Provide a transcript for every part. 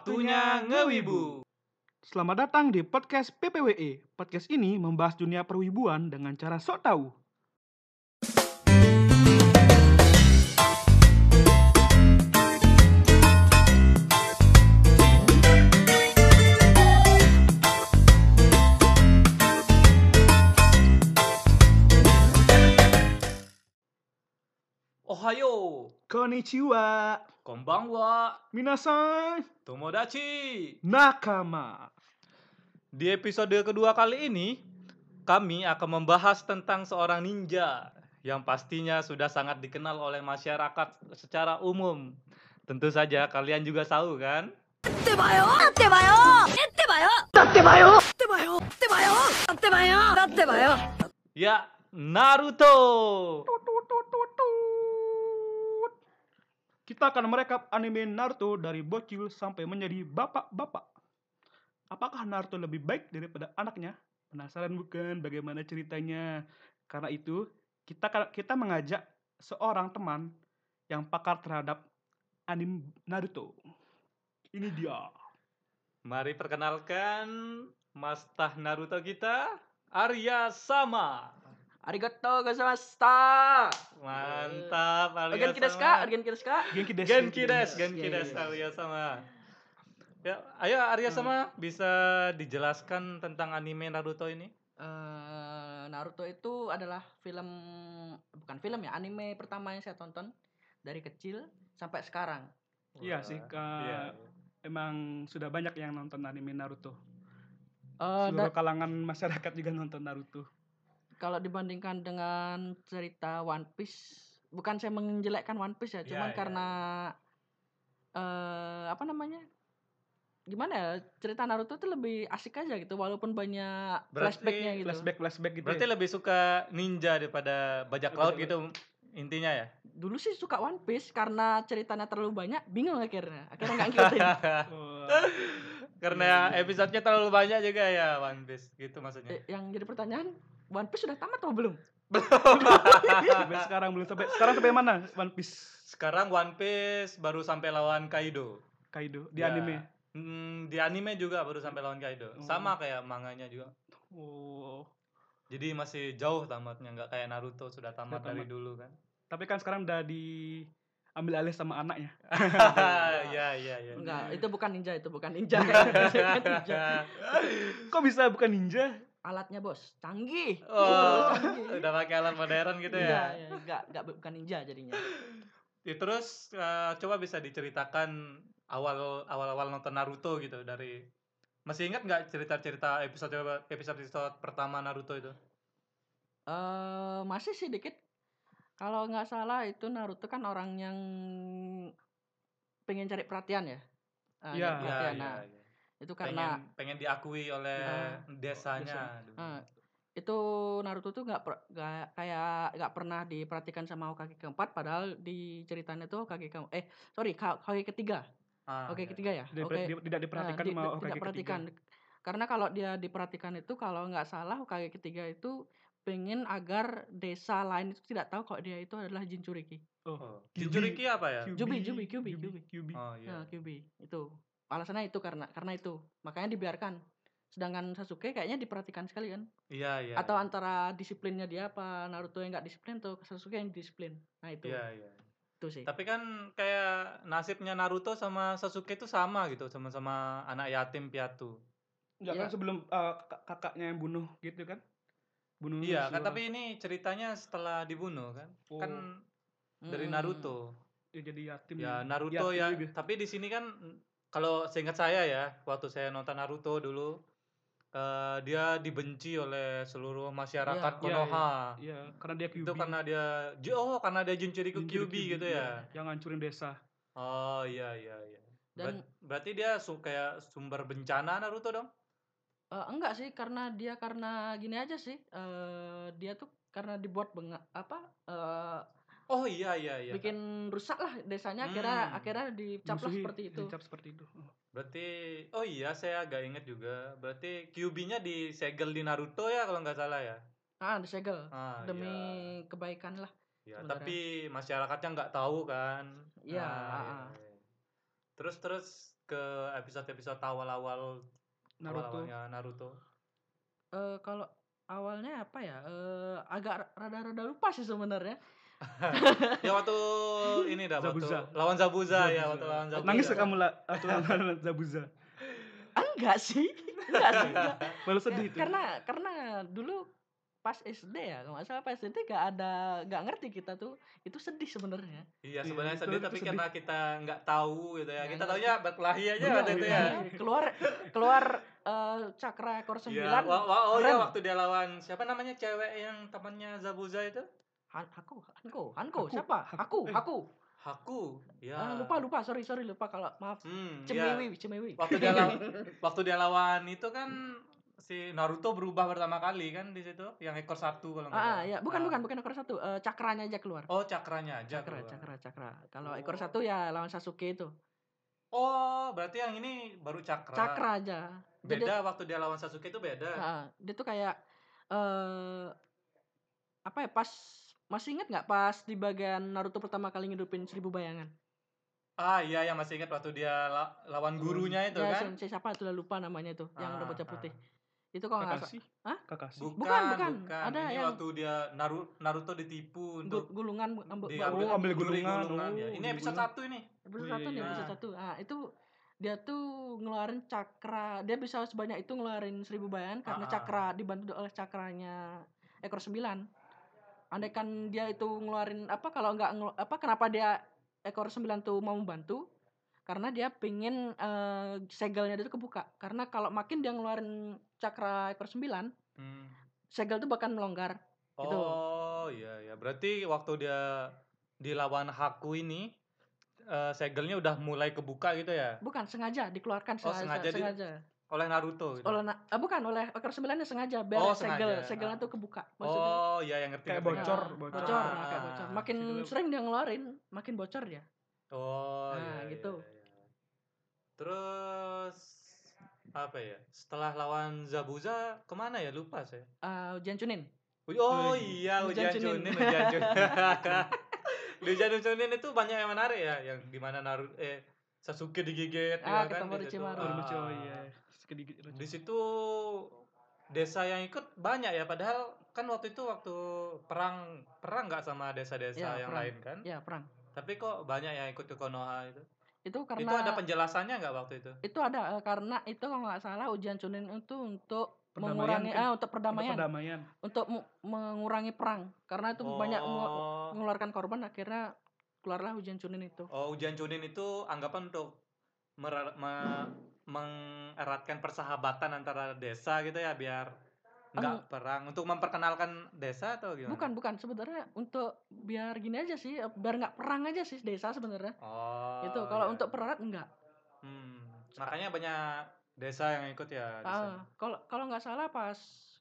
Waktunya ngewibu. Selamat datang di podcast PPWE. Podcast ini membahas dunia perwibuan dengan cara sok tahu. Ohayo, Konnichiwa, konbanwa, minasan, tomodachi. nakama. Di episode kedua kali ini, kami akan membahas tentang seorang ninja yang pastinya sudah sangat dikenal oleh masyarakat secara umum. Tentu saja kalian juga tahu kan? Ya, Naruto. Kita akan merekap anime Naruto dari bocil sampai menjadi bapak-bapak. Apakah Naruto lebih baik daripada anaknya? Penasaran bukan bagaimana ceritanya? Karena itu, kita mengajak seorang teman yang pakar terhadap anime Naruto. Ini dia. Mari perkenalkan Master Naruto kita, Arya Sama. Arigatou gozaimashita. Mantap, Arya Genki desu Sama. ka? Genki desu ka? Genki desu. Genki Iya, desu, iya. Arya Sama. Ya, ayo Arya Sama, bisa dijelaskan tentang anime Naruto ini? Naruto itu adalah bukan film ya, anime pertama yang saya tonton dari kecil sampai sekarang. Iya sih, Iya. emang sudah banyak yang nonton anime Naruto. Eh, Seluruh kalangan masyarakat juga nonton Naruto. Kalau dibandingkan dengan cerita One Piece, bukan saya menjelekkan One Piece ya, cuman Iya, karena apa namanya? Gimana ya? Cerita Naruto tuh lebih asik aja gitu, walaupun banyak Berarti flashbacknya gitu. Flashback gitu. Berarti Ya? lebih suka ninja daripada bajak laut gitu intinya ya? Dulu sih suka One Piece karena ceritanya terlalu banyak, bingung akhirnya nggak ngikutin. Wah. Karena episodenya terlalu banyak juga ya One Piece gitu maksudnya. Yang jadi pertanyaan, One Piece sudah tamat atau belum? Sampai sekarang belum sampai mana One Piece Sekarang One Piece baru sampai lawan Kaido. di Ya. anime. Di anime juga baru sampai lawan Kaido. Sama kayak manganya juga. Oh. Jadi masih jauh tamatnya, nggak kayak Naruto sudah tamat Udah dari tamat. dulu kan. Tapi kan sekarang udah diambil alih sama anaknya. Iya. Enggak, itu bukan ninja. Ninja. Kok bisa bukan ninja? Alatnya bos, canggih. Oh, Canggih. udah pakai alat modern gitu ya. Enggak bukan ninja jadinya. Ya, terus coba bisa diceritakan awal nonton Naruto gitu dari masih ingat nggak cerita-cerita episode pertama Naruto itu? Masih sih dikit. Kalau nggak salah itu Naruto kan orang yang pengen cari perhatian ya. Iya. Nyari perhatian. Iya, Nah, iya. itu karena pengen diakui oleh desanya. itu Naruto tuh nggak pernah diperhatikan sama Hokage keempat, padahal di ceritanya tuh Hokage ketiga. Iya. Ketiga ya. Tidak diperhatikan sama Tidak Hokage perhatikan. ketiga. Karena kalau dia diperhatikan itu, kalau nggak salah Hokage ketiga itu pengen agar desa lain itu tidak tahu kalau dia itu adalah Jinchuriki. Jinchuriki apa ya? Kyuubi. Oh iya. Nah, Kyuubi itu. Alasannya itu karena itu. Makanya dibiarkan. Sedangkan Sasuke kayaknya diperhatikan sekali kan. Iya. Atau antara disiplinnya dia apa Naruto yang nggak disiplin atau Sasuke yang disiplin. Nah itu. Iya. Itu sih. Tapi kan kayak nasibnya Naruto sama Sasuke itu sama gitu, sama-sama anak yatim piatu. Enggak Iya. kan sebelum kakaknya yang bunuh gitu kan? Bunuh Iya si kan, orang. tapi ini ceritanya setelah dibunuh kan. Oh. Kan dari Naruto. Ya, jadi yatim. Ya Naruto yatim ya, juga. tapi di sini kan kalau seingat saya ya, waktu saya nonton Naruto dulu, dia dibenci oleh seluruh masyarakat Iya. Konoha. Iya, karena dia Kyuubi. Itu karena dia Jinchuriki Kyuubi gitu ya. Yang ngancurin desa. Oh iya. Dan Berarti dia kayak sumber bencana Naruto dong? enggak sih, karena gini aja sih. Dia tuh karena dibuat Oh iya. bikin rusak lah desanya, akhirnya dicaplah seperti itu. Dicap seperti itu. Berarti oh iya, saya agak inget juga. Berarti Kyuubi-nya disegel di Naruto ya kalau nggak salah ya. Disegel demi iya. kebaikan lah. Ya, sebenarnya. tapi masyarakatnya nggak tahu kan. Iya. Iya. Terus ke episode-episode awal-awal Naruto. awal-awalnya Naruto? Kalau awalnya apa ya? Agak rada-rada lupa sih sebenarnya. Ya waktu ini dah waktu Zabuza. lawan Zabuza ya, Zabuza. waktu lawan Zabuza. Nangis ya kamu waktu lawan Zabuza. Enggak sih. Enggak. Malah sedih itu. Karena dulu pas SD ya, kalau nggak salah pas SD nggak ngerti kita tuh itu sedih sebenarnya. Iya, Iya, sebenarnya itu sedih sedih. tapi karena kita nggak tahu gitu ya. Nggak Kita ngerti. taunya berkelahi aja Bener, waktu itu ya. Keluar cakra ekor 9. Iya, oh iya keren. waktu dia lawan siapa namanya cewek yang temannya Zabuza itu? Hanko, siapa? Aku. Haku. Ya. Lupa, sorry lupa kalau maaf. Iya. Cemewi. Waktu dia lawan itu kan si Naruto berubah pertama kali kan di situ, yang ekor 1 kalau nggak salah. Ya, bukan ekor 1, cakranya aja keluar. Oh, cakranya aja Cakra. keluar. Kalau Oh. ekor 1 ya lawan Sasuke itu. Oh, berarti yang ini baru cakra. Cakra aja. Beda waktu dia lawan Sasuke itu beda. Dia tuh kayak apa ya, pas masih ingat nggak pas di bagian Naruto pertama kali ngidupin 1000 bayangan? Ah iya, yang masih ingat waktu dia lawan gurunya itu Ya, kan? siapa tuh lupa namanya tuh, yang rambutnya putih. Itu kalau nggak salah. Kakashi. Hah? Kakashi. Bukan. Ada Ini yang waktu dia Naruto ditipu untuk gulungan ambil gulungan. ya. Ini episode 1 ini. Episode Oh, 1 nih, iya. episode 1. Itu dia tuh ngeluarin cakra, dia bisa sebanyak itu ngeluarin 1000 bayangan karena cakra dibantu oleh cakranya ekor 9. Andaikan dia itu ngeluarin kenapa dia ekor 9 tuh mau membantu? Karena dia pengen segelnya dia tuh kebuka. Karena kalau makin dia ngeluarin cakra ekor 9, segel tuh bakal melonggar. Gitu. Oh iya. Berarti waktu dia dilawan Haku ini segelnya udah mulai kebuka gitu ya? Bukan, sengaja dikeluarkan. Sengaja. Oleh Naruto gitu? Bukan, oleh ekor 9-nya sengaja biar segelnya tuh kebuka. Maksudnya, oh iya, yang ngerti. Kayak bocor. kayak bocor. Makin sering dia ngeluarin, makin bocor dia. Oh gitu. Iya. Terus apa ya? Setelah lawan Zabuza kemana ya? Lupa saya. Ujian Chunin. Oh iya, ujian Chunin. Di ujian Chunin itu banyak yang menarik ya, yang dimana Sasuke digigit ya kan ketemu di situ. Orochimaru. Di situ desa yang ikut banyak ya, padahal kan waktu perang nggak sama desa-desa yang lain kan? Iya, perang. Tapi kok banyak yang ikut ke Konoha itu? Itu karena Itu ada penjelasannya nggak waktu itu? Itu ada karena itu kalau nggak salah ujian Chunin itu untuk Perdamaian mengurangi kan? untuk perdamaian. Untuk mengurangi perang. Karena itu banyak mengeluarkan korban, akhirnya keluarlah ujian Chunin itu. Oh, ujian Chunin itu anggapan untuk mengeratkan persahabatan antara desa gitu ya, biar nggak perang, untuk memperkenalkan desa atau gimana? Bukan, sebenarnya untuk biar gini aja sih, biar nggak perang aja sih desa sebenarnya. Itu kalau untuk pererat enggak. Makanya banyak desa yang ikut ya. Kalau nggak salah pas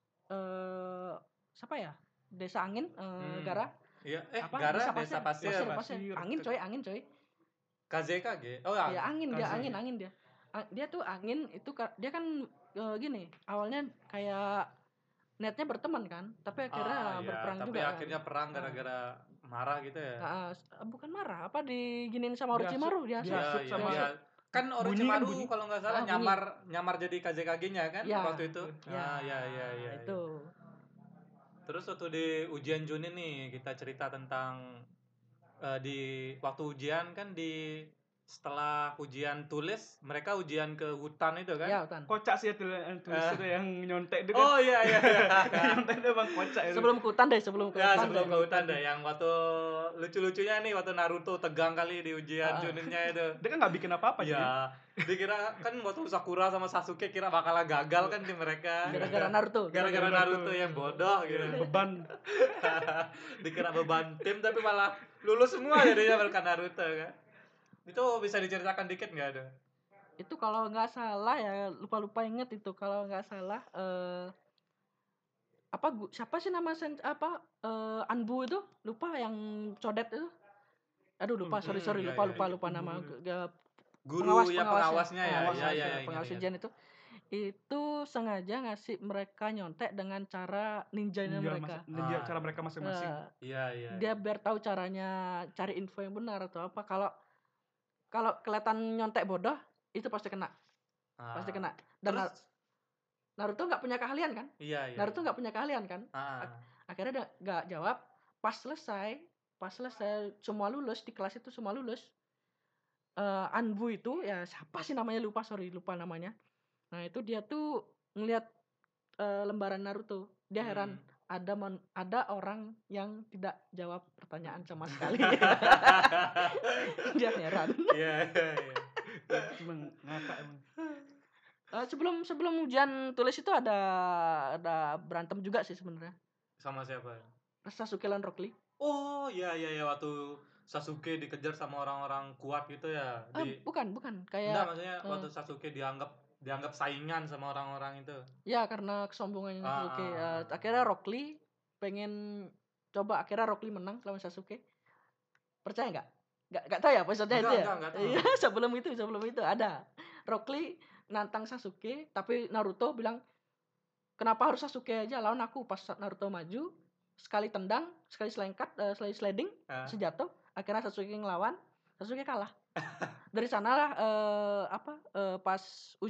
siapa ya? Desa Angin, Gara. Iya, Gara desa pasir. Angin coy. KZKG. Oh ya, angin dia. Dia tuh angin itu dia kan gini, awalnya kayak netnya berteman kan, tapi akhirnya berperang juga. Tapi akhirnya perang gara-gara marah gitu ya. Bukan marah, diginin sama Orochimaru dia. Kan Orochimaru kalau nggak salah nyamar jadi KZKG-nya kan waktu itu. Iya. Itu. Terus waktu di ujian Chunin nih kita cerita tentang di waktu ujian kan setelah ujian tulis, mereka ujian ke hutan itu kan? Iya, hutan. Kocak sih itu yang nyontek itu kan. Oh iya. Nyontek itu emang kocak itu. Sebelum ke hutan deh. Sebelum ke hutan deh. Yang waktu lucu-lucunya nih, waktu Naruto tegang kali di ujian Chuninnya itu. Dia kan nggak bikin apa-apa sih. Iya. Dikira kan waktu Sakura sama Sasuke kira bakalan gagal kan di mereka. Gara-gara Naruto. Gara-gara Naruto yang bodoh gitu. Beban. Dikira beban tim tapi malah lulus semua jadinya berkat Naruto kan. Itu bisa diceritakan dikit nggak ada? Itu kalau nggak salah ya, lupa inget itu, kalau nggak salah siapa sih nama Anbu itu, lupa, yang codet itu. Aduh lupa, sorry lupa nama guru pengawasnya ya. Pengawas ujian itu sengaja ngasih mereka nyontek dengan cara ninjanya mereka. Ninja cara mereka masing-masing. Iya. Dia biar tahu caranya cari info yang benar atau apa. Kalau kelihatan nyontek bodoh, itu pasti kena. Pasti Ah, kena. Dan terus Naruto nggak punya keahlian kan? iya iya. Naruto Iya. nggak punya keahlian kan? Ah, Akhirnya dia nggak jawab. Pas selesai semua lulus di kelas itu semua lulus. Anbu itu ya siapa sih namanya lupa namanya. Nah itu dia tuh ngelihat lembaran Naruto. Dia heran ada orang yang tidak jawab pertanyaan sama sekali. Dia heran. Iya iya iya. Emang ngakak emang. Sebelum ujian tulis itu ada berantem juga sih sebenarnya. Sama siapa? Sasuke lawan Rock Lee. Oh iya iya iya, waktu Sasuke dikejar sama orang-orang kuat gitu ya. Bukan Enggak, kayak maksudnya waktu Sasuke dianggap saingan sama orang-orang itu. ya karena kesombongannya Ah, Sasuke. ah, Akhirnya Rock Lee pengen coba, akhirnya Rock Lee menang lawan Sasuke. Percaya nggak? Nggak tahu ya episode itu ya. Enggak tahu. Iya, sebelum itu ada Rock Lee nantang Sasuke, tapi Naruto bilang kenapa harus Sasuke aja lawan aku. Pas Naruto maju, sekali tendang, sekali selengkat, sekali sliding, Ah. sejatuh, akhirnya Sasuke ngelawan, Sasuke kalah. Dari sanalah pas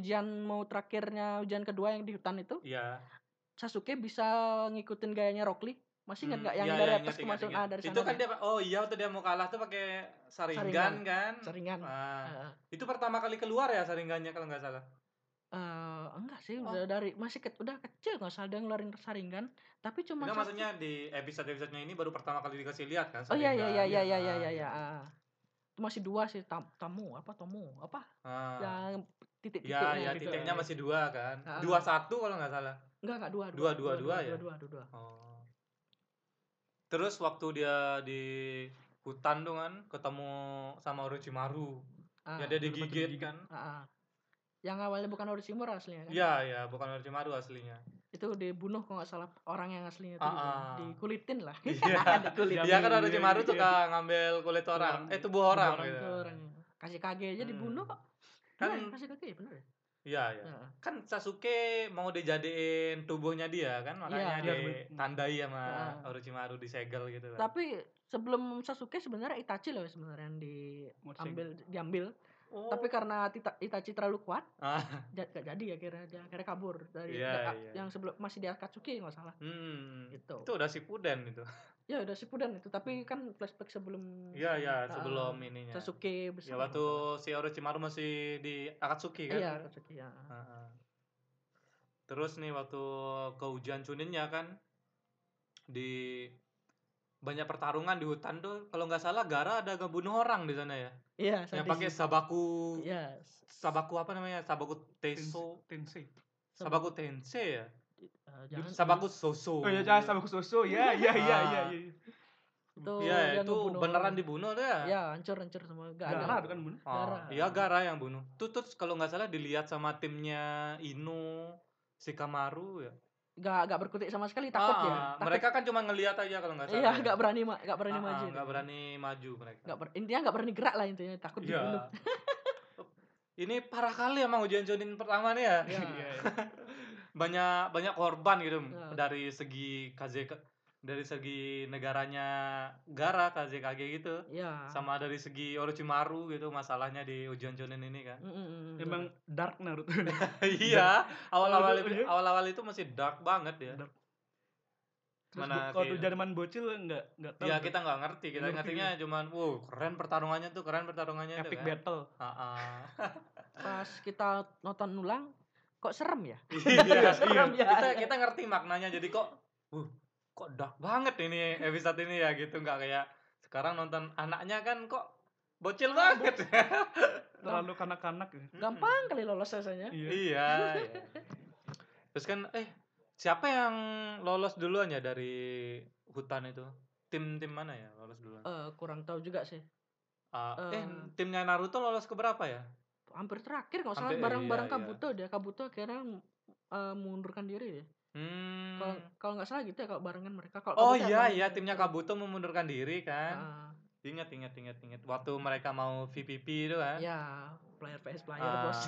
ujian kedua yang di hutan itu, Iya. Sasuke bisa ngikutin gayanya Rock Lee. Masih ingat nggak yang Iya dari iya, atas ingat ke ingat masuk? ingat. Dari Itu sana kan dia. dia, oh iya, waktu dia mau kalah tuh pakai Sharingan kan? Sharingan. Ah. Itu pertama kali keluar ya Sharingannya kalau nggak salah. Enggak sih, Oh. udah udah kecil nggak salah dia ngeluarin Sharingan, tapi cuma Enggak, satu. maksudnya di episode-episodenya ini baru pertama kali dikasih lihat kan Oh iya Sharingan. iya. Itu masih 2 sih, Tomo apa? Ah. Yang Iya, titik-titiknya. ya titiknya masih 2 kan. Ah. 2-1 kalau nggak salah. Enggak 2 2 ya? dua. Oh. Terus waktu dia di hutan tuh kan ketemu sama Orochimaru. Ya dia digigit kan. Yang awalnya bukan Orochimaru aslinya kan? Iya, iya, bukan Orochimaru aslinya. Itu dibunuh kalau nggak salah orang yang aslinya itu gitu. Dikulitin lah. Iya. Dikulitin. Iya kan Orochimaru suka ngambil kulit orang, tubuh orang gitu. Itu orang. Kasih kage aja dibunuh kok. Kan kasih kage bener ya? Iya, iya. Kan Sasuke mau dijadiin tubuhnya dia kan, makanya Iya. ditandai sama Orochimaru, disegel gitu kan. Tapi sebelum Sasuke sebenarnya Itachi loh sebenarnya yang diambil. Oh. Tapi karena Itachi terlalu kuat, Ah. gak jadi akhirnya kabur dari Iya. yang sebelum masih di Akatsuki nggak salah. Gitu. Itu udah Shippuden itu. Ya udah Shippuden itu, tapi kan flashback sebelum Iya, sebelum ininya. Sasuke besar. Ya waktu si Orochimaru masih di Akatsuki kan? Iya, Akatsuki ya. Terus nih waktu ke ujian Chuninnya kan di banyak pertarungan di hutan tuh, kalau nggak salah Gaara ada ngebunuh orang di sana ya. Iya, yang pakai sabaku. Iya. Sabaku apa namanya? Sabaku Tensei. Sabaku Tensei ya? Sabaku Soso. Oh iya, Sabaku Soso. Iya. Itu beneran dibunuh tuh ya? Iya, hancur semua. Gaara kan bunuh. Iya, Gaara yang bunuh. Terus kalau nggak salah dilihat sama timnya Ino, Shikamaru ya. Gak berkutik sama sekali, takut ya. Mereka kan cuma ngelihat aja kalau nggak salah. Iya, gak berani maju. Nggak berani maju mereka. Intinya gak berani gerak lah intinya, takut dibunuh. Ini parah kali emang ujian Chunin pertama nih ya. Iya. banyak korban gitu dari segi dari segi negaranya Gaara, Kazekage gitu. Iya. Sama dari segi Orochimaru gitu masalahnya di ujian Chunin ini kan. Emang dark Naruto. Iya, awal-awal itu masih dark banget ya. Mana kalau zaman bocil nggak tahu. Ya kita nggak ngerti, kita ngertinya cuman keren pertarungannya tuh epic kan. Battle. Pas kita nonton ulang kok serem ya? Iya, serem ya. Kita ngerti maknanya, jadi kok dark banget ini episode ini ya gitu, nggak kayak sekarang nonton anaknya kan kok bocil banget. Terlalu kanak-kanak ya. Gampang kali lolos rasanya. Iya. Terus kan siapa yang lolos duluan ya dari hutan itu? Tim mana ya lolos duluan? Kurang tahu juga sih. Timnya Naruto lolos ke berapa ya? Hampir terakhir kalau salah bareng Kabuto dia. Kabuto akhirnya mengundurkan diri ya. Kalau nggak salah gitu ya kalau barengan mereka. Iya, timnya Kabuto memundurkan diri kan. Ingat. Waktu mereka mau VPP itu kan. Ya, player vs player bos.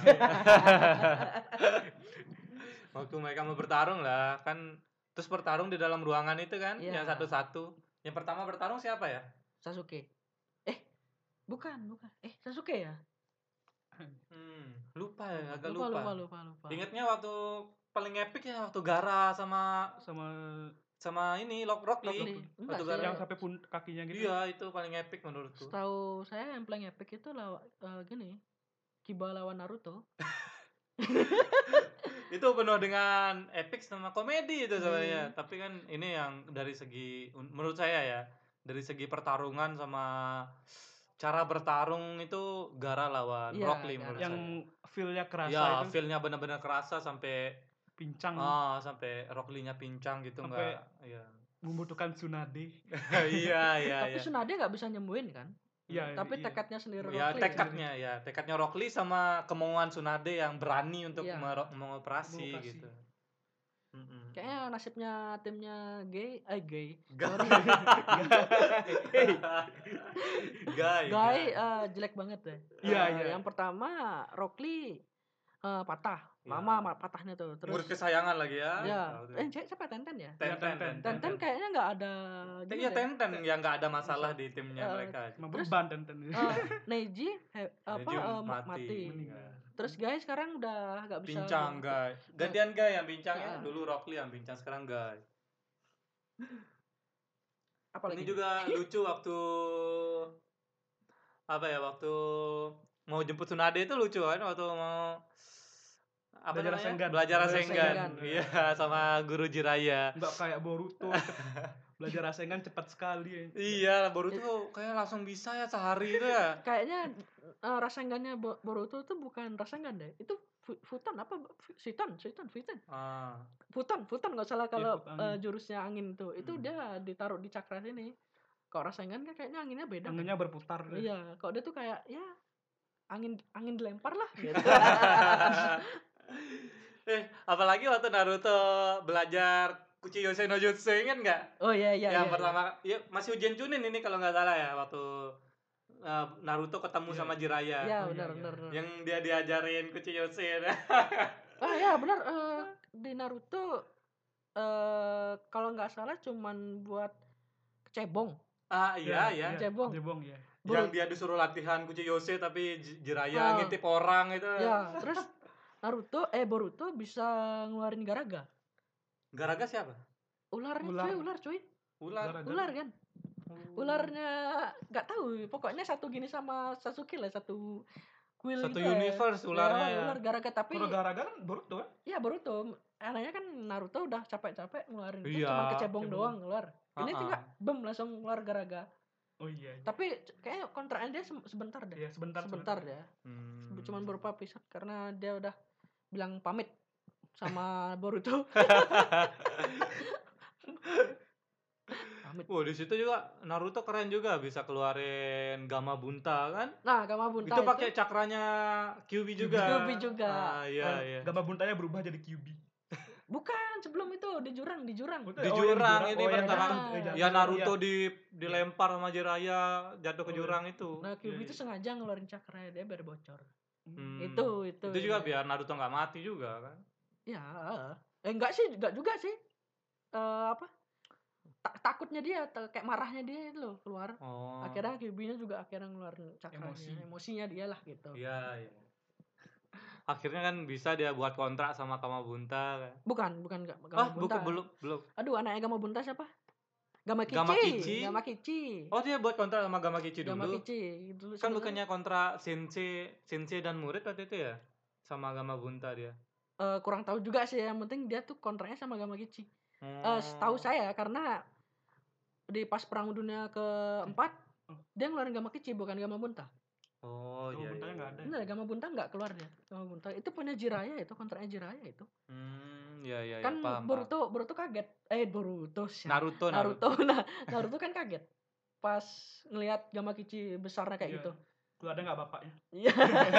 Waktu mereka mau bertarung lah kan, terus bertarung di dalam ruangan itu kan, yang satu-satu. Yang pertama bertarung siapa ya? Sasuke. Bukan. Sasuke ya? Lupa ya, agak lupa. Ingatnya waktu paling epic ya waktu Gara sama Sama ini Rock Lee. Enggak Waktu sih. Gara. yang sampai pun kakinya gitu. Iya, itu paling epic menurutku. Setahu saya yang paling epic itu gini. Kiba lawan Naruto. Itu penuh dengan epic sama komedi itu sebenarnya. Tapi kan ini yang dari segi menurut saya ya, dari segi pertarungan sama cara bertarung itu Gara lawan Iya, Rock Lee Gara. menurut Yang saya. feel-nya kerasa Ya, itu feel-nya benar-benar kerasa sampai pincang, sampai Rock Lee-nya pincang gitu Sampai- enggak ya. membutuhkan Tsunade. Iya. Tapi Tsunade nggak bisa nyembuhin kan? Iya, Tapi iya. tekadnya sendiri Ya, Rock Lee tekadnya Rock Lee sama kemauan Tsunade yang berani untuk Iya. mengoperasi Mengoperasi. gitu. Kayaknya nasibnya timnya gay. Guy. Sorry. Guy. Jelek banget deh. Iya. Yang pertama Rock Lee patah. Iya. Lama patahnya tuh. Murid Terus kesayangan lagi ya. ya. siapa Tenten ya? Tenten. Kayaknya nggak ada Iya, deh. Tenten yang nggak ada masalah di timnya mereka. Cuma Terus- beban Tenten. Neji mati. Meninggal. Terus guys sekarang udah nggak bisa. Pincang, Guy. Gantian Guy yang pincang ya. Ah. Dulu Rock Lee yang pincang, sekarang Guy. Apalagi Ini juga lucu waktu waktu mau jemput Tsunade itu lucu kan, waktu mau Belajar namanya? Rasengan. Belajar Rasengan. Rasengan. Iya, sama guru Jiraiya. Enggak kayak Boruto. Belajar Rasengan cepat sekali. Iya, Boruto kayak langsung bisa ya sehari itu ya. Kayaknya Rasengannya Boruto tuh bukan Rasengan deh. Itu Futon apa? Futon. Ah. Futon nggak salah kalau Futon angin. jurusnya angin tuh. Itu dia ditaruh di cakra sini. Kalau Rasengan kan kayaknya anginnya beda. Tangannya berputar. Iya, kalau dia tuh kayak ya angin dilempar lah gitu. Apalagi waktu Naruto belajar Kuchiyose no Jutsu, ingat nggak? Oh iya. Yang pertama, ya masih ujian Chunin ini kalau nggak salah ya, waktu Naruto ketemu sama Jiraiya. Iya, Oh, benar. Yang dia diajarin Kuchiyose. Ya benar, di Naruto kalau nggak salah cuman buat cebong. Iya. Cebong. Ya. Yang dia disuruh latihan Kuchiyose tapi Jiraiya ngintip orang itu. Ya, terus Boruto bisa ngeluarin Garaga. Garaga siapa? Ular cuy. Ular. Ular kan. Ularnya nggak tahu, pokoknya satu gini sama Sasuke lah, satu kuil Satu gitu universe ya. ularnya ya. Ular Garaga tapi Kalau Garaga kan Boruto kan? iya Boruto. Anehnya kan Naruto udah capek-capek ngeluarin itu Iya, cuma kecebong cebong. doang ngeluar. Ini tinggal langsung ngeluar Garaga. Oh iya. Tapi kayaknya kontraknya dia sebentar deh. Ya sebentar. Ya. Hmm. Cuman berupa episode karena dia udah bilang pamit sama Boruto. Pamit. Di situ juga Naruto keren juga, bisa keluarin Gamma Bunta kan? Nah, Gamabunta Itu pakai cakranya Kyuubi juga. Kyuubi juga. Iya. Gamma buntanya berubah jadi Kyuubi. Bukan, sebelum itu di jurang. Di jurang ini pertama. Ya Naruto Iya. dilempar sama Jiraiya, jatuh ke jurang itu. Nah, Kyuubi Iya. itu sengaja ngeluarin cakranya dia biar bocor. Hmm. Itu juga biar Naruto nggak mati juga kan. Ya, enggak juga sih. Takutnya dia, kayak marahnya dia itu loh keluar. Oh. Akhirnya Kyuubi-nya juga ngeluarin cakranya. Emosinya dia lah gitu. Iya. Akhirnya kan bisa dia buat kontrak sama Gamabunta kan. Bukan Gamabunta. Belum. Aduh, anaknya Gamabunta siapa? Gamakichi. Oh, dia buat kontrak sama Gamakichi dulu. Gamakichi. Dulu Kan sebenarnya- bukannya kontrak Sensei dan murid waktu itu ya? Sama Gamabunta dia. Kurang tahu juga sih, yang penting dia tuh kontraknya sama Gamakichi. Oh. Setahu saya karena di pas perang dunia keempat dia ngeluarin Gamakichi bukan Gamabunta. Oh, iya. Buntanya nggak ada. Bener, Gamabunta nggak keluar dia. Gamabunta itu punya Jiraiya, itu kontraknya Jiraiya itu. Iya, Kan paham. Boruto kaget. Boruto siapa? Naruto. Nah, Naruto kan kaget pas ngelihat Gamakichi besarnya kayak Iya. gitu. Keluarnya nggak bapaknya. Iya.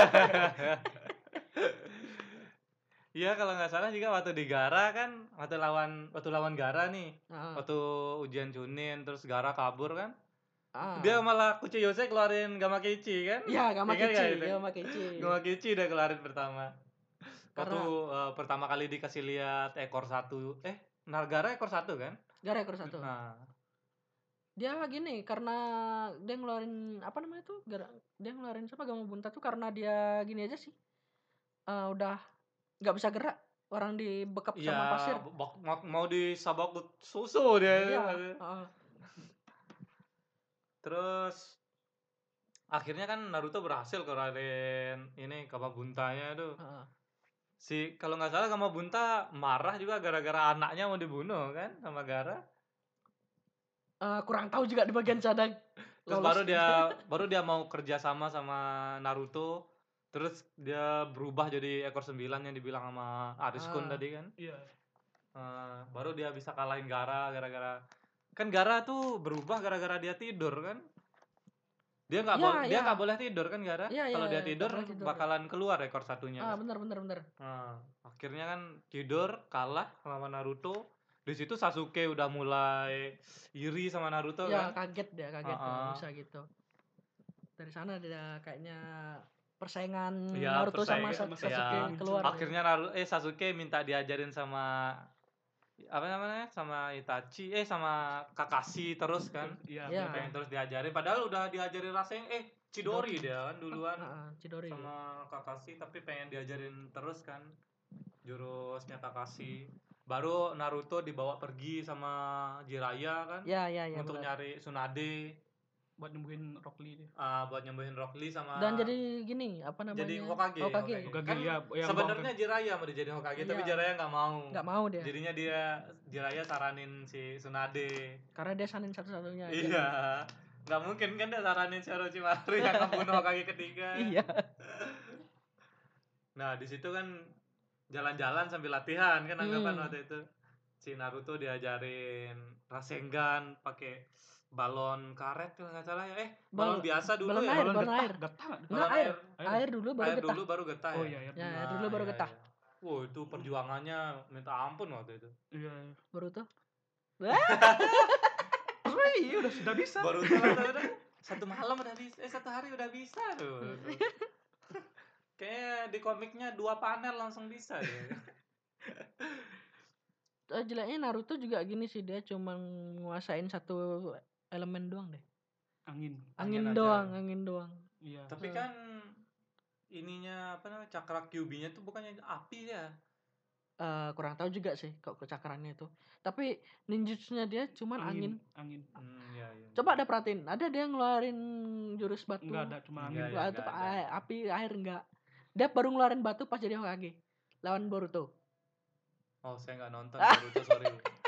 Iya, kalau nggak salah juga waktu di Gara kan, waktu lawan Gara nih, waktu ujian Chunin terus Gara kabur kan, dia malah Kuchiyose keluarin Gamakichi kan? Iya, Ingat nggak itu? Gamakichi. Udah keluarin pertama. Waktu Karena- pertama kali dikasih lihat ekor satu, Gara ekor satu kan? Gara ekor satu. Nah, Dia gini karena dia ngeluarin apa namanya tuh? Dia ngeluarin siapa Gamabunta tuh karena dia gini aja sih. Udah nggak bisa gerak, orang dibekap Iya, sama pasir. mau disabak susu dia. Iya, heeh. Terus akhirnya kan Naruto berhasil kelarin ini Kamabuntanya tuh. Heeh. Kalau nggak salah Kamabunta marah juga gara-gara anaknya mau dibunuh kan sama Gaara. Kurang tahu juga di bagian sana. Terus Lolos. baru dia mau kerja sama Naruto. Terus dia berubah jadi ekor 9 yang dibilang sama Ariskun Ah. tadi kan. Iya. Baru dia bisa kalahin Gaara gara-gara kan Gaara tuh berubah gara-gara dia tidur kan. Dia Iya, iya. nggak boleh tidur kan Gaara. Iya, Kalau iya, dia nggak tidur boleh tidur. bakalan keluar ekor satunya kan. Bener. Akhirnya kan tidur kalah sama Naruto. Di situ Sasuke udah mulai iri sama Naruto Ya, kan. kaget dia, bisa gitu. Dari sana dia kayaknya persaingan Iya, Naruto sama sama Sasuke iya. keluar. Akhirnya Sasuke minta diajarin sama apa namanya? Sama Itachi, sama Kakashi terus kan. Iya. Iya. Pengen terus diajarin padahal udah diajarin Rasengan Chidori dia kan duluan Chidori. sama Kakashi tapi pengen diajarin terus kan jurusnya Kakashi. Baru Naruto dibawa pergi sama Jiraiya kan Iya, untuk benar. nyari Tsunade Buat nyembuhin Rock Lee dia. buat nyembuhin Rock Lee sama Dan jadi gini, apa namanya? jadi Hokage. Hokage, Kan ya, yang sebenarnya Jiraiya mau dijadiin Hokage tapi Iya. Jiraiya nggak mau. Nggak mau dia. Jadinya Jiraiya saranin si Tsunade. Karena dia sanin satu-satunya aja. Iya. Nggak mungkin kan dia saranin si Orochimaru yang ngebunuh Hokage ketiga. Iya. Nah, di situ kan jalan-jalan sambil latihan kan anggapan waktu itu. Si Naruto diajarin Rasengan pakai balon karet kalau nggak salah ya. Balon biasa dulu balon ya. air, balon air. Getah. Enggak, air dulu baru Air getah. dulu baru getah. Oh iya, air Ya, dulu. air dulu baru getah. Wow, itu perjuangannya minta ampun waktu itu. Iya. Boruto. Iya, sudah bisa. Boruto udah satu malam udah bisa, satu hari udah bisa tuh. Kayak di komiknya 2 panel langsung bisa dia. Jeleknya Naruto juga gini sih, dia cuma nguasain satu elemen doang deh. Angin doang. Iya. Tapi kan ininya apa namanya cakra Kyuubi-nya tuh bukannya api ya? Kurang tahu juga sih kok cakrannya itu. Tapi ninjutsunya dia cuman angin. Iya. Coba ada perhatiin, ada dia ngeluarin jurus batu. Enggak ada, cuma angin. Itu api, air enggak. Dia baru ngeluarin batu pas jadi Hokage lawan Boruto. Oh, saya nggak nonton Boruto, sorry.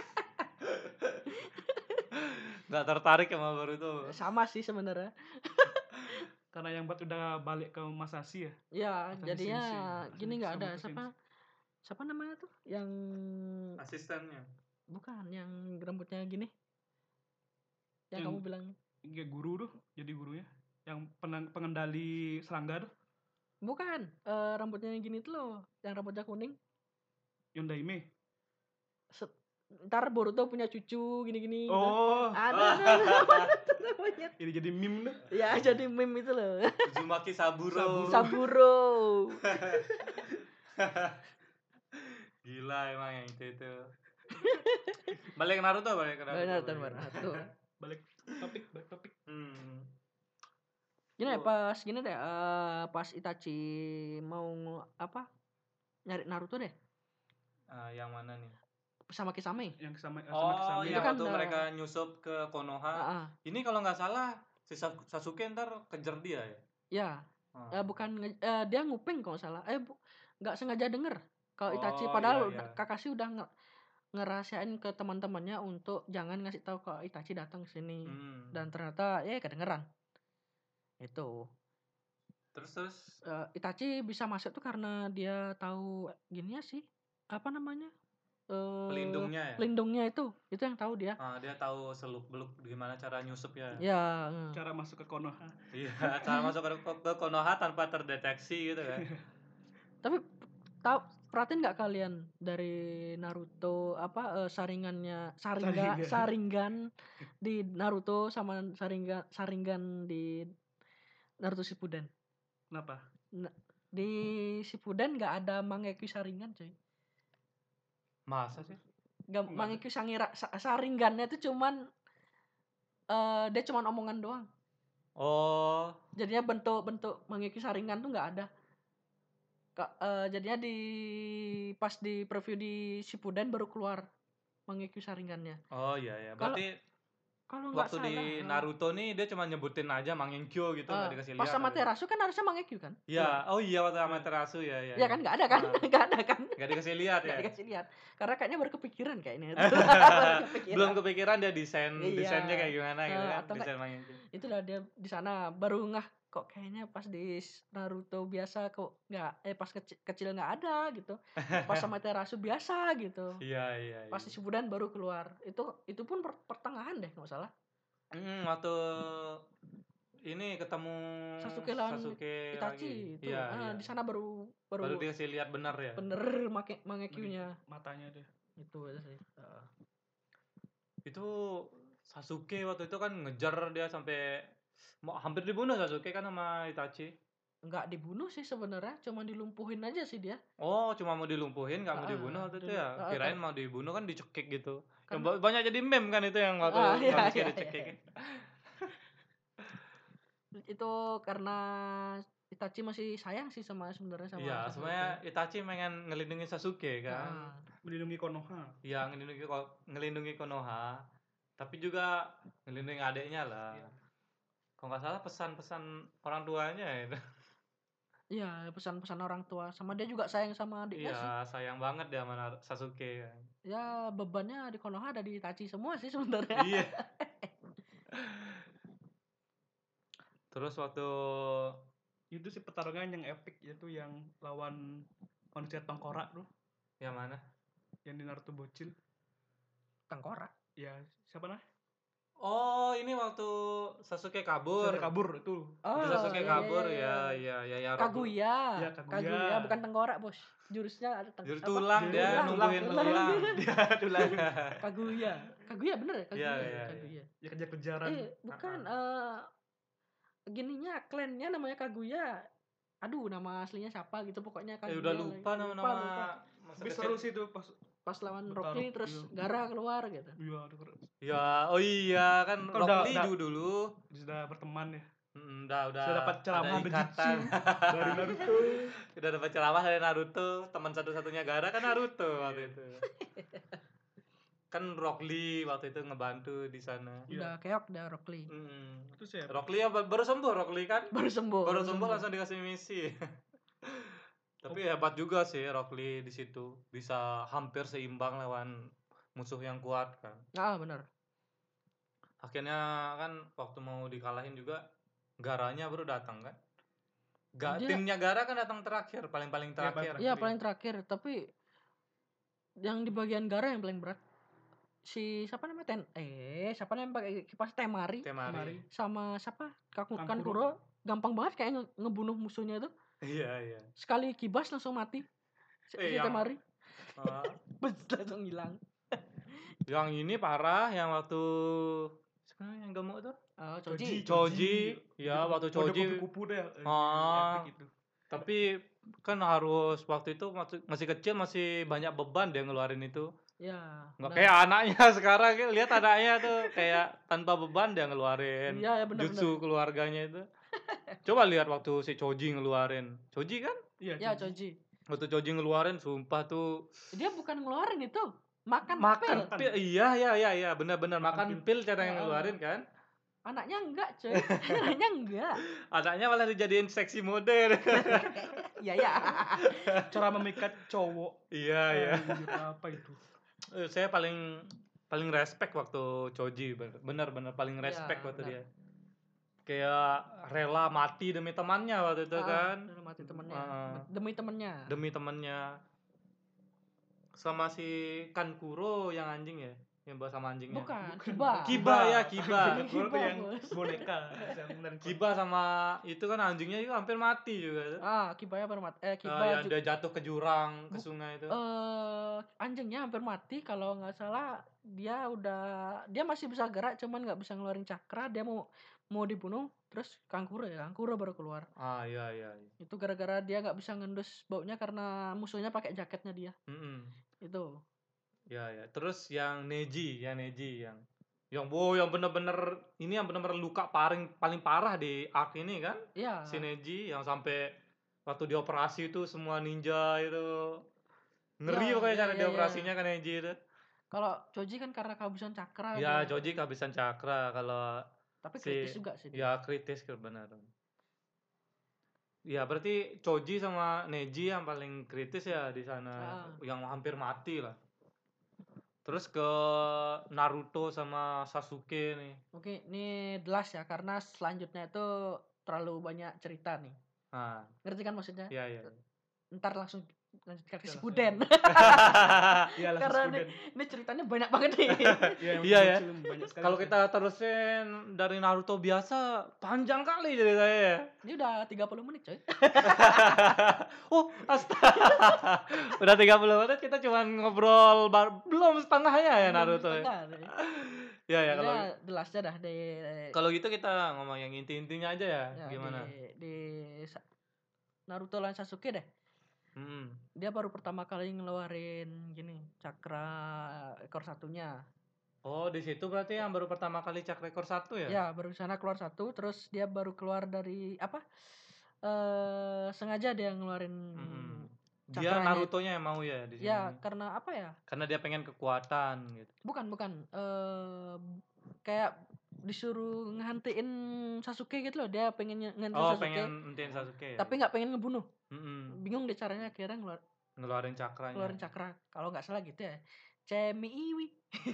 Nggak tertarik sama Boruto. Sama sih sebenarnya. Karena yang buat udah balik ke Masashi ya. Iya, jadinya Sensei. gini nggak ada Sensei. siapa namanya tuh yang Asistennya. bukan yang rambutnya gini. Yang kamu bilang Kayak guru tuh, jadi gurunya. Yang pengendali serangga tuh. bukan, rambutnya yang gini tuh loh, yang rambutnya kuning. Yondaime. Ntar Boruto punya cucu gini-gini gitu. Oh. Ada namanya. Ini jadi meme tuh. Ya jadi meme itu loh. Uzumaki Saburo. Gila emang yang itu. Balik ke Naruto. Balik topik. Gini pas gini deh, pas Itachi mau nyari Naruto deh. Yang mana nih? Sama Kisame. Yang sama Kisame. Itu kan waktu mereka nyusup ke Konoha. Ini kalau nggak salah si Sasuke ntar kejar dia ya? Ya. Bukan dia nguping kalau salah. Nggak sengaja denger kalau Itachi, padahal Kakashi udah ngerahasiain ke teman-temannya untuk jangan ngasih tahu kalau Itachi datang ke sini. Dan ternyata kedengeran. Itu. Terus Itachi bisa masuk tuh karena dia tahu gininya sih. Apa namanya? Pelindungnya itu yang tahu dia. Dia tahu seluk-beluk gimana cara nyusup ya. Ya. Cara masuk ke Konoha. Iya, cara masuk ke Konoha tanpa terdeteksi gitu kan. Tapi perhatiin nggak kalian dari Naruto Sharingan di Naruto sama Sharingan di Naruto Shippuden. Kenapa? Di Shippuden nggak ada Mangekyou Sharingan coy. Masa sih? Mangekyou Sharingannya itu cuman Dia cuma omongan doang. Oh, Jadinya bentuk Mangekyo Sharingan tuh nggak ada. Jadinya pas di preview di Shippuden baru keluar Mangekyo Sharingannya. oh iya ya. Kalau Berarti kalau nggak waktu di salah, Naruto nih dia cuma nyebutin aja Mangenkyo gitu, nggak dikasih pas lihat sama apa. Terasu kan harusnya Mangekyo kan? Iya, oh iya waktu Iya. Amaterasu ya ya. Iya kan nggak ada kan? Ah, Nggak ada kan? nggak dikasih lihat Nggak ya. dikasih lihat. Karena kayaknya baru kepikiran kayaknya itu. Baru kepikiran. Belum kepikiran dia Iya. desainnya kayak gimana gitu kan, Atau desain Mangenkyo. itulah dia di sana baru ngah kok kayaknya pas di Naruto biasa kok nggak pas kecil nggak ada gitu. Pas sama Terasu biasa gitu. Iya iya Pas iya. di Shippuden baru keluar. Itu pun pertengahan deh nggak salah. Waktu ini ketemu Sasuke lawan Sasuke lagi. Itachi itu. Iya iya. Di sana baru Baru dikasih lihat benar ya. bener Mangekyo-nya. Matanya deh. Itu aja sih. Itu Sasuke waktu itu kan ngejar dia sampai mau hampir dibunuh Sasuke kan sama Itachi. Nggak dibunuh sih sebenarnya, cuma dilumpuhin aja sih dia. Oh, cuma mau dilumpuhin, nggak mau dibunuh waktu itu ya? Kirain mau dibunuh kan dicekik gitu. Yang banyak jadi meme kan itu yang waktu iya, Sasuke iya, dicekik. iya. Itu karena Itachi masih sayang sih sebenarnya sama Iya, Sasuke. sebenarnya Itachi pengen ngelindungi Sasuke kan. Melindungi Konoha. Iya, ngelindungi Konoha. Tapi juga ngelindungi adiknya lah. Iya. Kalau nggak salah pesan-pesan orang tuanya itu. Iya, pesan-pesan orang tua. Sama dia juga sayang sama adiknya sih. Iya, sayang banget dia sama Sasuke kan. Ya bebannya di Konoha ada di Itachi semua sih sebenarnya. Iya. Terus waktu Itu sih pertarungan yang epic yaitu yang lawan manusia tengkorak tuh, yang mana? yang di Naruto bocil. Tengkorak. Ya, siapa nah? Oh, ini waktu Sasuke kabur. Sasuke kabur itu. Waktu Sasuke iya, kabur iya. ya. Kaguya. Ya, Kaguya. Bukan tengkorak, Bos. Jurusnya ada Jurus apa? tulang dia numbuhin tulang. Dia tulang. Kaguya bener ya? Kaguya. Iya. Kaguya. Ya kejar-kejaran. Bukan gininya klannya namanya Kaguya. Aduh, nama aslinya siapa gitu pokoknya Kaguya. Udah lupa nama-nama. Tapi seru sih itu pas lawan Bertarung, Rock Lee terus iya. Gaara keluar gitu. Iya, Ya, oh iya kan Kan Rock Lee dulu. sudah berteman ya. Udah Sudah dapat ceramah ada ikatan. dari Naruto. Udah dapat ceramah dari Naruto, teman satu-satunya Gaara kan Naruto waktu itu. Kan Rock Lee waktu itu ngebantu di sana. Udah keok dah Rock Lee. Terus ya. Rock Lee baru sembuh Rock Lee kan? Baru sembuh Langsung dikasih misi. Tapi hebat juga sih Rock Lee di situ, bisa hampir seimbang lawan musuh yang kuat kan. Benar. Akhirnya kan waktu mau dikalahin juga Gaaranya baru datang kan? Timnya Gaara kan datang terakhir, paling terakhir. Iya, paling terakhir, tapi yang di bagian Gaara yang paling berat. Siapa namanya siapa namanya pakai kipas Temari. Sama siapa? Kankuro gampang banget kayak ngebunuh musuhnya itu. Iya. Sekali kibas langsung mati. Si Temari. Langsung hilang. Yang ini parah, yang waktu sebenarnya yang gemuk tuh. Choji. Ya, waktu Choji. Kupu-kupu deh. Epic itu. Tapi kan harus waktu itu masih kecil, masih banyak beban dia ngeluarin itu. Ya. Nggak kayak anaknya sekarang, lihat anaknya tuh kayak tanpa beban dia ngeluarin. Iya, bener. Jutsu keluarganya itu. Coba lihat waktu si Choji ngeluarin. Choji kan? Iya, Choji. Waktu Choji ngeluarin sumpah tuh. Dia bukan ngeluarin itu. Makan pil. Iya, benar-benar makan pil cara yang ngeluarin kan. Anaknya enggak, coy. Anaknya malah dijadiin seksi model. Iya. Cara memikat cowok. Iya. Apa itu? Saya paling respect waktu Choji, benar-benar paling respect waktu dia. Kayak rela mati demi temannya waktu itu kan. Rela mati temannya. Demi temannya. Sama si Kankuro yang anjing ya, yang bawa sama anjingnya. Bukan, Kiba. Kankuro yang boneka. Kiba sama itu kan anjingnya juga hampir mati juga. Kibanya hampir mati. Yang dia jatuh ke jurang, ke sungai itu. Anjingnya hampir mati kalau nggak salah. Dia masih bisa gerak, cuman nggak bisa ngeluarin cakra. Dia mau dibunuh, terus Kankuro baru keluar. Iya. Itu gara-gara dia nggak bisa ngendus baunya karena musuhnya pakai jaketnya dia. Itu. Ya. Terus yang Neji yang yang bener-bener ini yang bener-bener luka paling parah di arc ini kan? Iya. Si Neji yang sampai waktu dioperasi itu semua ninja itu ngeri Iya, pokoknya iya, cara iya, dioperasinya iya. kan Neji itu. Kalau Choji kan karena kehabisan cakra Ya, dia. Choji kehabisan cakra kalau Tapi si kritis juga sih ya dia. kritis benar. Ya, berarti Choji sama Neji yang paling kritis ya di sana, Ah. yang hampir mati lah. Terus ke Naruto sama Sasuke nih. Oke, ini The Last ya karena selanjutnya itu terlalu banyak cerita nih. Nah, Ngerti kan maksudnya? iya iya. Ntar langsung lanjutkan ke Ya, Shippuden. Iya lah, Karena Shippuden. ini ceritanya banyak banget nih. Iya Iya ya. banyak sekali. Kalau kita terusin dari Naruto biasa panjang kali ceritanya ya. Ini udah 30 menit coy. Oh, astaga. Udah 30 menit kita cuma ngobrol belum setengahnya ya Belum Naruto ya. setengah nih. Ya ya kalau Udah The Last-nya dah di kalau gitu kita ngomong yang inti-intinya aja ya. ya, Gimana? di Naruto lawan Sasuke deh. Hmm. Dia baru pertama kali ngeluarin gini cakra ekor satunya. Oh, di situ berarti yang baru pertama kali cak rekor 1 ya? Ya, baru di sana keluar satu, terus dia baru keluar dari apa? Sengaja dia ngeluarin Mm-mm. Dia cakranya. Narutonya yang mau ya di sini. Ya, karena apa ya? Karena dia pengen kekuatan gitu. Bukan. Kayak disuruh ngehantiin Sasuke gitu loh. Dia pengen ngehantiin Oh, Sasuke, pengen hentiin Sasuke ya. tapi nggak pengen ngebunuh. Mm-mm. Bingung deh caranya akhirnya Ngeluarin cakranya. keluarin cakra. Kalau nggak salah gitu ya. Cemiwi.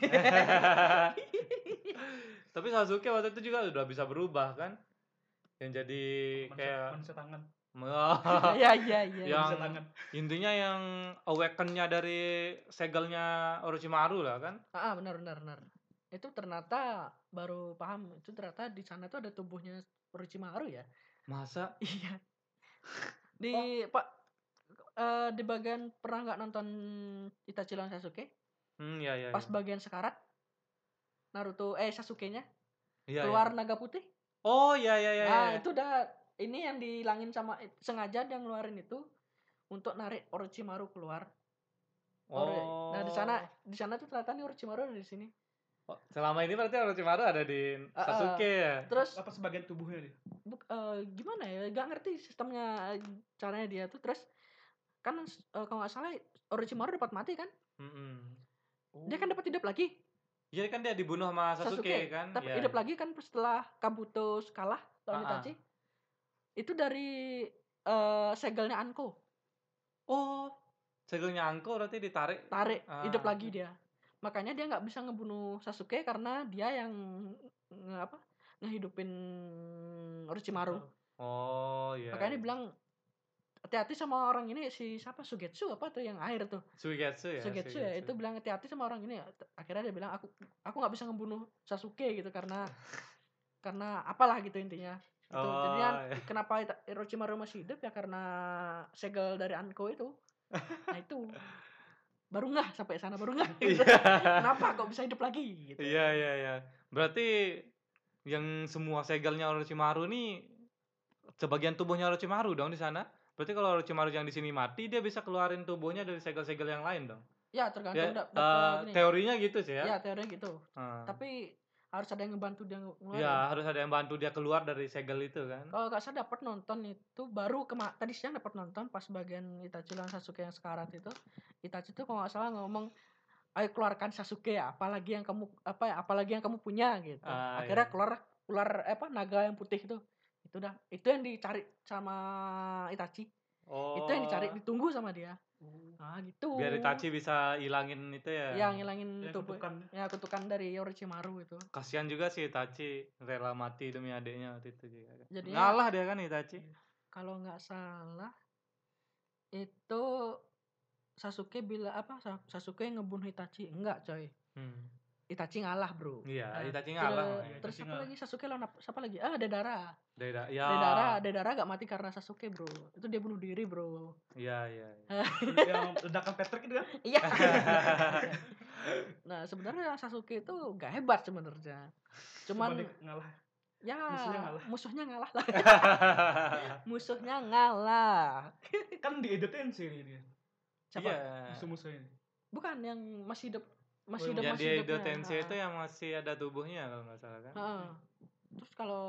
Tapi Sasuke waktu itu juga udah bisa berubah kan? Yang jadi kayak manusia tangan. Iya. yang Manusia tangan. intinya yang awaken-nya dari segelnya Orochimaru lah kan? Benar. Itu ternyata baru paham itu ternyata di sana tuh ada tubuhnya Orochimaru ya. Masa? Iya. Di bagian pernah nggak nonton Itachi lawan Sasuke? Iya. Pas bagian sekarat Sasuke-nya Iya, keluar iya. naga putih. Oh, iya. Nah, itu udah ini yang dihilangin sengaja dia ngeluarin itu untuk narik Orochimaru keluar. Oh. Nah, di sana tuh ternyata nih Orochimaru ada di sini. Oh, selama ini berarti Orochimaru ada di Sasuke ya? Terus Apa sebagian tubuhnya dia? gimana ya? Gak ngerti sistemnya caranya dia tuh. Terus kan kalau nggak salah Orochimaru dapat mati kan? Dia kan dapat hidup lagi. Iya kan dia dibunuh sama Sasuke kan? Tapi Iya. hidup lagi kan setelah Kabuto kalah lawan Itachi. Itu dari segelnya Anko. Oh, segelnya Anko berarti ditarik. Hidup lagi dia. Makanya dia nggak bisa ngebunuh Sasuke karena dia yang ngehidupin Orochimaru. Oh, iya. Makanya dia bilang hati-hati sama orang ini, si siapa Sugetsu apa tuh yang air tuh. Suigetsu ya, itu bilang hati-hati sama orang ini. Akhirnya dia bilang aku nggak bisa ngebunuh Sasuke gitu karena apalah gitu intinya. Gitu. Jadinya kenapa Orochimaru masih hidup ya karena segel dari Anko itu. Nah itu baru nggak sampai sana gitu. Kenapa kok bisa hidup lagi gitu. Iya. Berarti yang semua segelnya Orochimaru nih sebagian tubuhnya Orochimaru dong di sana. Berarti kalau Orochimaru yang di sini mati dia bisa keluarin tubuhnya dari segel-segel yang lain dong. Ya tergantung teorinya gitu sih ya. Ya teorinya gitu. Tapi harus ada yang ngebantu dia ngeluarin. Ya harus ada yang bantu dia keluar dari segel itu kan. Kalau nggak salah dapat nonton itu baru tadi siang dapat nonton pas bagian Itachi lawan Sasuke yang sekarat itu. Itachi tuh kalau nggak salah ngomong, ayo keluarkan Sasuke ya, apalagi yang kamu punya gitu. Akhirnya keluar naga yang putih itu yang dicari sama Itachi. Itu yang dicari, ditunggu sama dia. Gitu. Biar Itachi bisa hilangin itu ya. Iya, ngilangin Ya, kutukan dari Orochimaru itu. Kasihan juga sih Itachi rela mati demi adiknya waktu itu juga. Jadinya, ngalah dia kan Itachi. Kalau nggak salah itu Sasuke ngebunuh Itachi. Enggak, coy. Itachi ngalah, bro. Iya, Itachi ngalah. Terus siapa lagi Sasuke lawan siapa lagi? Deidara. Ya. Deidara gak mati karena Sasuke, bro. Itu dia bunuh diri, bro. Iya. Yang ledakan Patrick itu kan? Iya. Nah, sebenarnya Sasuke itu gak hebat sebenarnya. Cuman ngalah. Ya, musuhnya ngalah. Musuhnya ngalah. Kan dieditin sih ini dia. Siapa? Musuh-musuh ini. Bukan yang masih hidup masih Yang masih dia Edo hidupnya. Tensei itu yang masih ada tubuhnya kalau nggak salah kan? Heeh. Terus kalau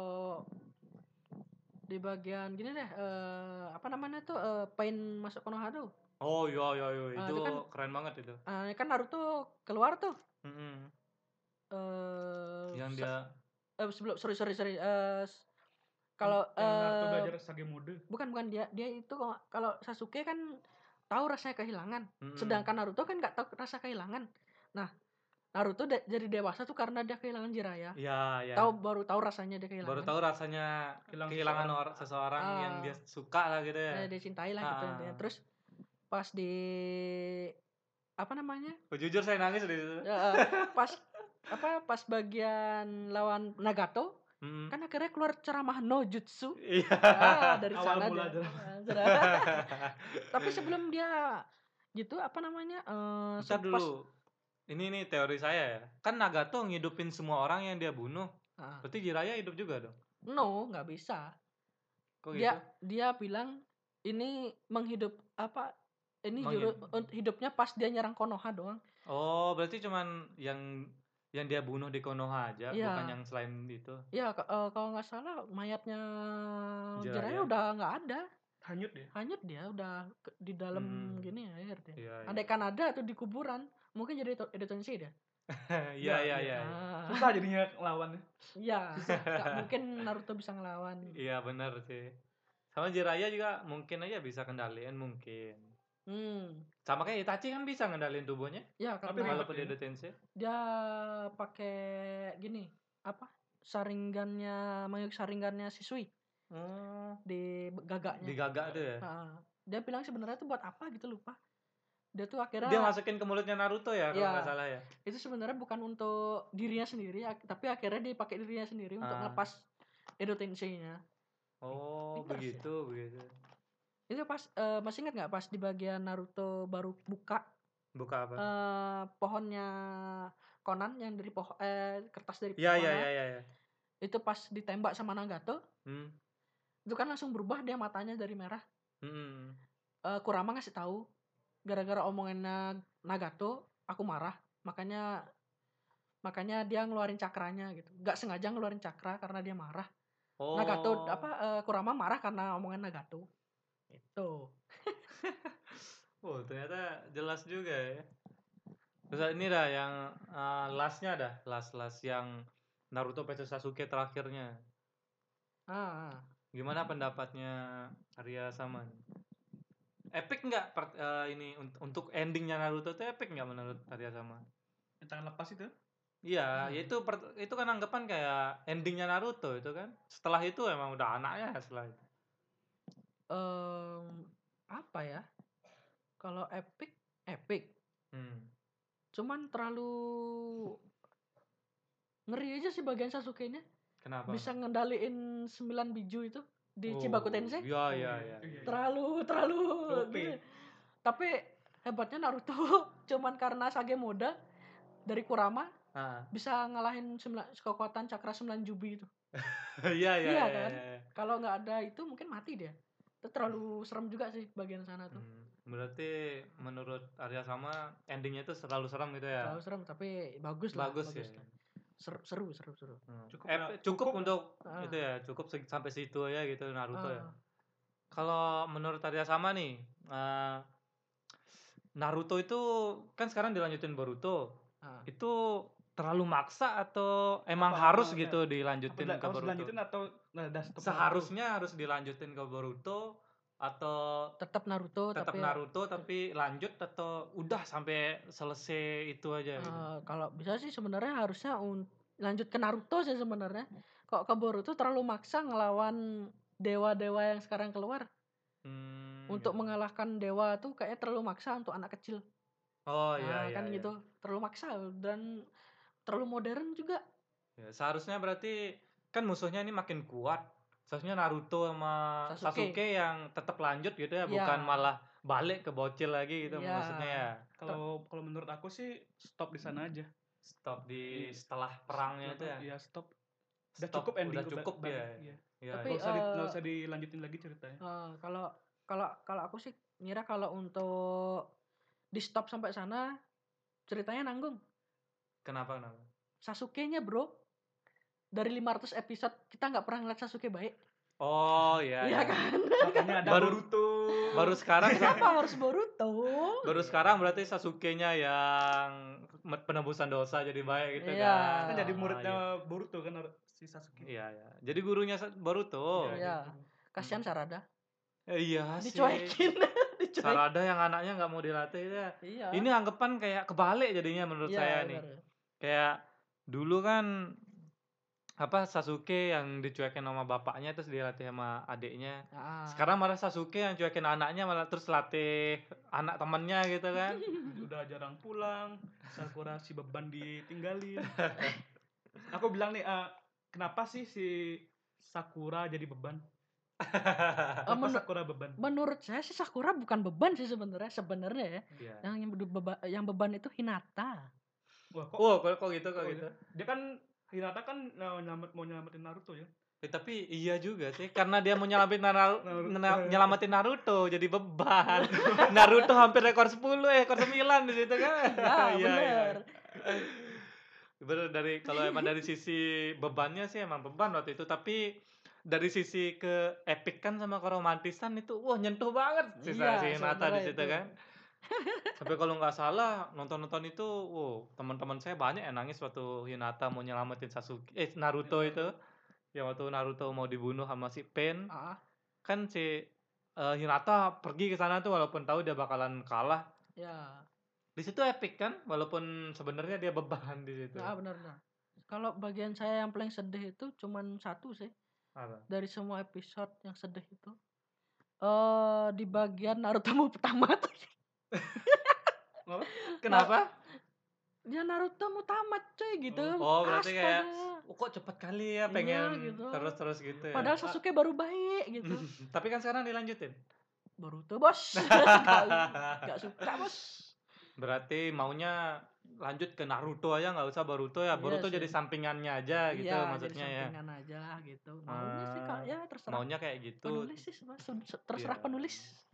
di bagian gini deh, apa namanya tuh, Pain masuk Konoha tuh. Oh iya, itu Itu kan keren banget itu. kan Naruto keluar tuh. Mm-mm. Eh Yang se- dia sebelum sorry. Kalau Yang Naruto belajar Sage mode. bukan dia itu kalau Sasuke kan tahu rasanya kehilangan. Mm-mm. Sedangkan Naruto kan nggak tahu rasa kehilangan. Nah, Naruto jadi dewasa tuh karena dia kehilangan Jiraiya. Iya. Baru tahu rasanya dia kehilangan. Baru tahu rasanya kehilangan seseorang yang dia suka lah gitu ya. Dia cintai lah gitu. Terus pas di apa namanya? Jujur saya nangis di situ. Pas bagian lawan Nagato, kan akhirnya keluar ceramah no jutsu. Iya. Dari Awal sana mula dia. Tapi sebelum dia gitu apa namanya? Bentar dulu. Ini nih teori saya ya. Kan Nagato ngidupin semua orang yang dia bunuh. Berarti Jiraiya hidup juga dong? No, nggak bisa. Kok gitu? Dia bilang ini hidupnya pas dia nyerang Konoha doang. Oh, berarti cuman yang dia bunuh di Konoha aja, bukan yang selain itu. Iya, kalau nggak salah mayatnya Jiraiya Jiraiya udah nggak ada. Hanyut dia udah di dalam gini air dia. Iya. Andaikan ada tuh di kuburan, mungkin jadi Edo Tensei dia. Iya. Susah jadinya lawannya. Iya, nggak mungkin Naruto bisa ngelawan. Iya benar sih. Sama Jiraiya juga mungkin aja bisa kendaliin mungkin. Sama kayak Itachi kan bisa ngendaliin tubuhnya. Ya, Tapi karena walaupun dia Edo Tensei. dia pakai gini, saringannya Shisui. Di gagaknya. Di gagak tuh ya. Dia bilang sebenarnya tuh buat apa gitu, lupa. Dia tuh akhirnya Dia masukin ke mulutnya Naruto ya kalau nggak salah ya. Itu sebenarnya bukan untuk dirinya sendiri, tapi akhirnya dipakai dirinya sendiri untuk ngelepas Edo Tensei-nya. Oh, begitu. Itu pas masih ingat nggak pas di bagian Naruto baru buka apa? pohonnya Conan yang dari kertas dari Iya. itu pas ditembak sama Nagato. Itu kan langsung berubah dia matanya dari merah. Kurama ngasih tahu gara-gara omongannya Nagato aku marah, makanya dia ngeluarin cakranya gitu. Nggak sengaja ngeluarin cakra karena dia marah. Nagato Kurama marah karena omongan Nagato. Itu. Oh, ternyata jelas juga ya. Terus ini dah yang lastnya dah, last yang Naruto versus Sasuke terakhirnya. Gimana pendapatnya Arya Sama? Epic nggak ini untuk endingnya Naruto tuh epic nggak menurut Arya Sama? Yang tangan lepas itu? Iya, itu kan anggapan kayak endingnya Naruto itu kan. Setelah itu emang udah anaknya setelah itu. Apa ya? Kalau epic. Cuman terlalu ngeri aja sih bagian Sasuke-nya. Kenapa? Bisa ngendaliin 9 biju itu di Chibaku Tensei. Iya. Terlalu gini. Tapi hebatnya Naruto cuman karena Sage mode dari Kurama bisa ngalahin kekuatan cakra 9 jubi itu. Iya kan? Kalau nggak ada itu mungkin mati dia. Itu terlalu serem juga sih bagian sana tuh. Berarti menurut Arya Sama endingnya itu terlalu serem gitu ya? Terlalu serem tapi bagus lah. Ya. Seru. Cukup untuk itu ya, cukup sampai situ aja gitu Naruto ya. Kalau menurut Arya Sama nih, Naruto itu kan sekarang dilanjutin Boruto. Itu terlalu maksa atau emang harus gitu dilanjutin ke Boruto? Dilanjutin atau seharusnya harus dilanjutin ke Boruto atau tetap Naruto tapi lanjut atau udah sampai selesai itu aja gitu. Kalau bisa sih sebenarnya harusnya lanjut ke Naruto sih sebenarnya. Kok ke Boruto terlalu maksa ngelawan dewa-dewa yang sekarang keluar. Untuk mengalahkan dewa tuh kayaknya terlalu maksa untuk anak kecil. Iya. Gitu. Terlalu maksa dan terlalu modern juga. Ya, seharusnya berarti kan musuhnya ini makin kuat. Seharusnya Naruto sama Sasuke yang tetap lanjut gitu ya, bukan malah balik ke bocil lagi gitu maksudnya ya. Kalau menurut aku sih stop di sana aja. Stop di setelah perangnya itu ya. Iya, stop. Udah cukup ending. Udah cukup ya. Tapi nggak usah dilanjutin lagi ceritanya. Kalau aku sih ngira kalau untuk di stop sampai sana ceritanya nanggung. Kenapa? Sasuke-nya, Bro. Dari 500 episode kita nggak pernah ngeliat Sasuke baik. Oh iya Iya kan? Makanya ada Baru- Boruto. Baru sekarang Kenapa harus Boruto? baru sekarang berarti Sasuke-nya yang penebusan dosa jadi baik gitu Iya. kan. Kan jadi Ah, muridnya iya. Boruto kan si Sasuke. Iya, iya. Jadi gurunya Boruto. Iya. Kasihan Sarada. Iya sih. Dicuekin. Dicuekin. Sarada yang anaknya nggak mau dilatih ya. Iya. Ini anggapan kayak kebalik jadinya menurut Iya, saya nih. benar. Kayak dulu kan Sasuke yang dicuekin sama bapaknya terus dilatih sama adiknya. Ah. Sekarang malah Sasuke yang cuekin anaknya malah terus latih anak temannya gitu kan. Udah jarang pulang, Sakura si beban ditinggalin. Aku bilang nih, kenapa sih si Sakura jadi beban? Kenapa Sakura beban? Menurut saya sih Sakura bukan beban sih sebenarnya ya. Iya. Yang beban itu Hinata. Wah, Kok gitu kok Oh, gitu. dia kan Hinata kan mau nyelamatin Naruto ya. Tapi iya juga sih karena dia mau nyelamatin Naruto jadi beban. Naruto hampir ekor 10, ekor 9 di situ kan. Ya, Iya, benar. Bener kalau emang dari sisi bebannya sih emang beban waktu itu, tapi dari sisi ke epic kan sama keromantisan itu nyentuh banget si Iya, Hinata di sebenarnya situ itu. kan. Sampai kalau nggak salah nonton itu, teman-teman saya banyak yang nangis waktu Hinata mau nyelamatin Naruto itu. Yang waktu Naruto mau dibunuh sama si Pain. Ah, Kan si Hinata pergi ke sana tuh walaupun tahu dia bakalan kalah. ya. Di situ epic kan, walaupun sebenarnya dia beban di situ. Nah, benar. Kalau bagian saya yang paling sedih itu cuman satu sih. Apa? Dari semua episode yang sedih itu. Di bagian Naruto mau tamat. Kenapa? Dia Naruto mau tamat cuy gitu. Oh, berarti kayak Astaga. kok cepet kali ya Iya, pengen gitu. terus gitu ya. Padahal Sasuke baru baik gitu. Tapi kan sekarang dilanjutin. Boruto bos. Gak suka bos. Berarti maunya lanjut ke Naruto aja, nggak usah Boruto ya. Iya Boruto sih. jadi sampingannya aja gitu Iya, maksudnya jadi ya. sampingan aja lah gitu. Maunya sih Kak, ya terserah. Maunya kayak gitu. Penulis sih terserah Iya. penulis.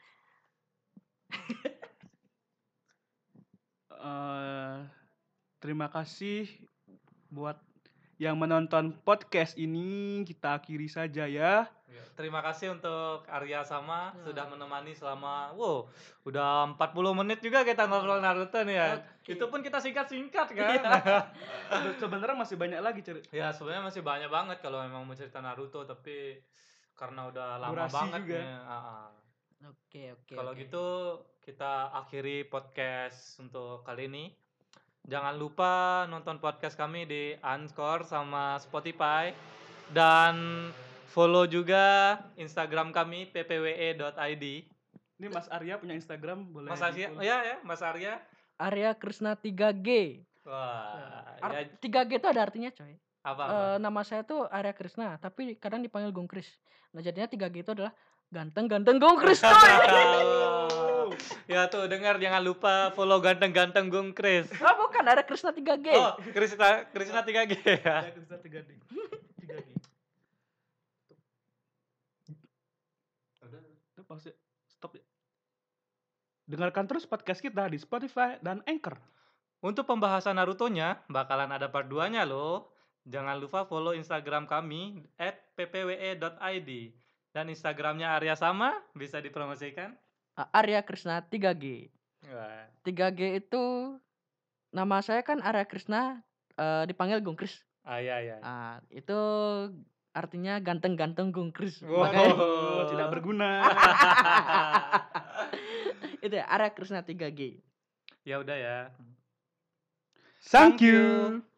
Terima kasih buat yang menonton podcast ini. Kita akhiri saja ya. Ya, terima kasih untuk Arya sama Ya. sudah menemani selama udah 40 menit juga kita ngobrol Naruto nih ya. Oke. Itu pun kita singkat-singkat kan. Sebenarnya masih banyak lagi cerita. Ya sebenarnya masih banyak banget kalau memang mau cerita Naruto, tapi karena udah lama Durasi banget juga. nih. Oke. Kalau gitu kita akhiri podcast untuk kali ini. Jangan lupa nonton podcast kami di Anchor sama Spotify dan follow juga Instagram kami ppwe.id. Ini Mas Arya punya Instagram, boleh Mas Arya, di-follow. ya Mas Arya. Arya Krishna 3G. Wah, 3G itu ada artinya coy. apa? Nama saya tuh Arya Krishna, tapi kadang dipanggil Gong Kris. Nah jadinya 3G itu adalah ganteng-ganteng Gong Kris coy. Ya tuh dengar, jangan lupa follow ganteng-ganteng Gung Kris. Oh bukan, Arya Krishna 3G. Oh, Krisna 3G ya. Ya, kita 3D. 3D. Itu pasti stop ya. Dengarkan terus podcast kita di Spotify dan Anchor. Untuk pembahasan Naruto-nya bakalan ada part 2-nya loh. Jangan lupa follow Instagram kami @ppwe.id dan Instagramnya Arya sama, bisa dipromosikan. Arya Krishna 3G. Wah. 3G itu nama saya kan Arya Krishna, dipanggil Gong Kris. Iya. Itu artinya ganteng-ganteng Gong Kris. Wow. Makanya Tidak berguna. itu ya Arya Krishna 3G. Ya udah ya. Thank you.